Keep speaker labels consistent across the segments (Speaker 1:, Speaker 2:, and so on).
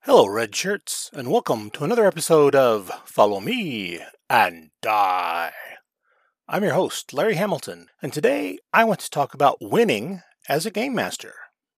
Speaker 1: Hello, Red Shirts, and welcome to another episode of Follow Me and Die. I'm your host, Larry Hamilton, and today I want to talk about winning as a game master.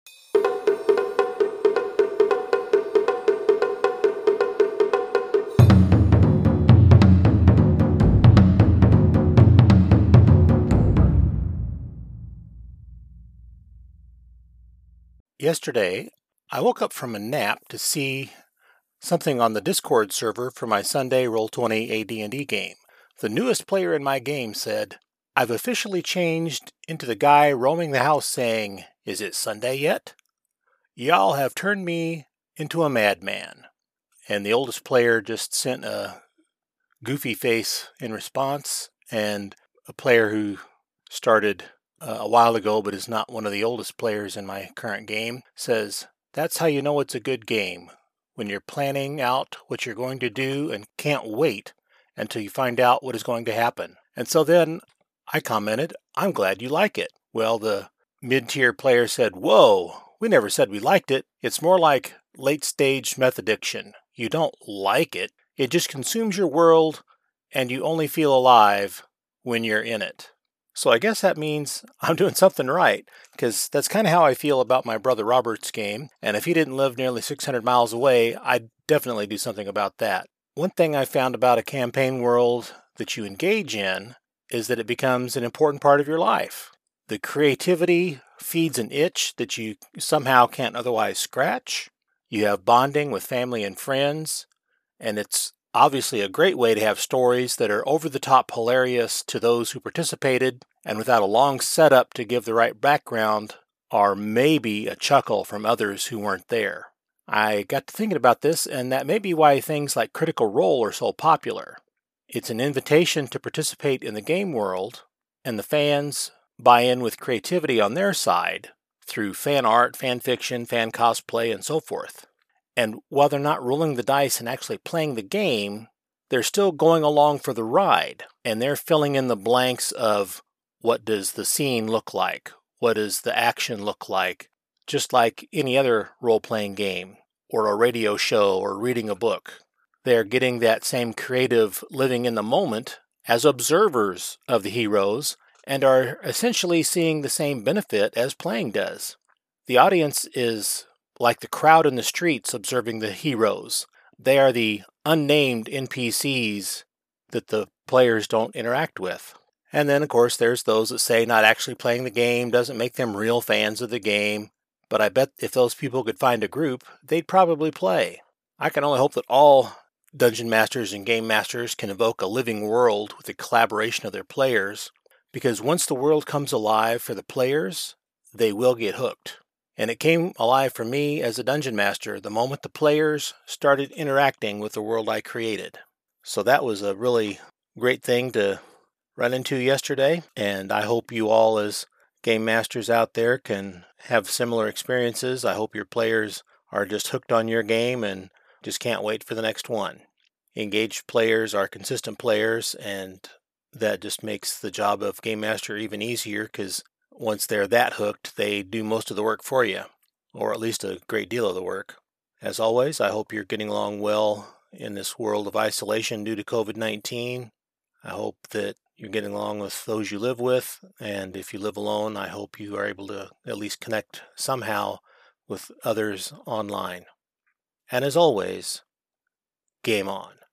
Speaker 1: Yesterday, I woke up from a nap to see something on the Discord server for my Sunday Roll20 AD&D game. The newest player in my game said, "I've officially changed into the guy roaming the house saying, 'Is it Sunday yet?' Y'all have turned me into a madman." And the oldest player just sent a goofy face in response, and a player who started a while ago but is not one of the oldest players in my current game says, "That's how you know it's a good game, when you're planning out what you're going to do and can't wait until you find out what is going to happen." And so then I commented, "I'm glad you like it." Well, the mid-tier player said, "Whoa, we never said we liked it. It's more like late-stage meth addiction. You don't like it. It just consumes your world, and you only feel alive when you're in it." So I guess that means I'm doing something right, because that's kind of how I feel about my brother Robert's game, and if he didn't live nearly 600 miles away, I'd definitely do something about that. One thing I found about a campaign world that you engage in is that it becomes an important part of your life. The creativity feeds an itch that you somehow can't otherwise scratch. You have bonding with family and friends, and it's obviously a great way to have stories that are over the top hilarious to those who participated, and without a long setup to give the right background, or maybe a chuckle from others who weren't there. I got to thinking about this, and that may be why things like Critical Role are so popular. It's an invitation to participate in the game world, and the fans buy in with creativity on their side through fan art, fan fiction, fan cosplay, and so forth. And while they're not rolling the dice and actually playing the game, they're still going along for the ride, and they're filling in the blanks of what does the scene look like, what does the action look like, just like any other role-playing game, or a radio show, or reading a book. They're getting that same creative living in the moment as observers of the heroes, and are essentially seeing the same benefit as playing does. The audience is like the crowd in the streets observing the heroes. They are the unnamed NPCs that the players don't interact with. And then, of course, there's those that say not actually playing the game doesn't make them real fans of the game. But I bet if those people could find a group, they'd probably play. I can only hope that all dungeon masters and game masters can evoke a living world with the collaboration of their players, because once the world comes alive for the players, they will get hooked. And it came alive for me as a dungeon master the moment the players started interacting with the world I created. So that was a really great thing to run into yesterday, and I hope you all as game masters out there can have similar experiences. I hope your players are just hooked on your game and just can't wait for the next one. Engaged players are consistent players, and that just makes the job of game master even easier, because once they're that hooked, they do most of the work for you, or at least a great deal of the work. As always, I hope you're getting along well in this world of isolation due to COVID-19. I hope that you're getting along with those you live with, and if you live alone, I hope you are able to at least connect somehow with others online. And as always, game on.